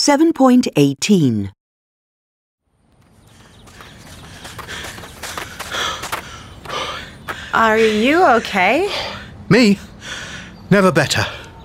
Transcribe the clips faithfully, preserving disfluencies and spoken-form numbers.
seven point eighteen. Are you okay? Me? Never better.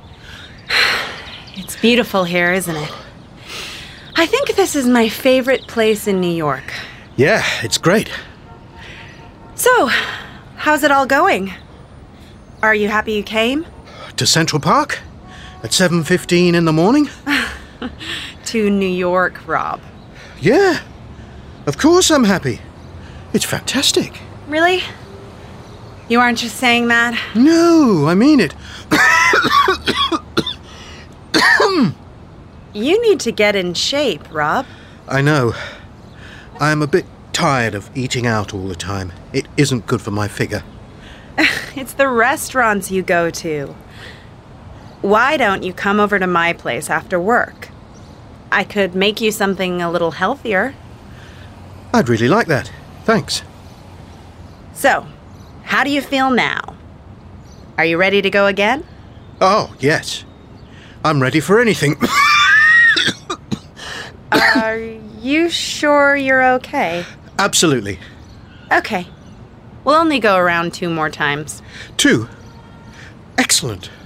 It's beautiful here, isn't it? I think this is my favorite place in New York. Yeah, it's great. So, how's it all going? Are you happy you came? To Central Park? At seven fifteen in the morning? To New York, Rob. Yeah. Of course I'm happy. It's fantastic. Really? You aren't just saying that? No, I mean it. You need to get in shape, Rob. I know. I'm a bit tired of eating out all the time. It isn't good for my figure. It's the restaurants you go to. Why don't you come over to my place after work? I could make you something a little healthier. I'd really like that. Thanks. So, how do you feel now? Are you ready to go again? Oh, yes. I'm ready for anything. Are you sure you're okay? Absolutely. Okay. We'll only go around two more times. Two. Excellent.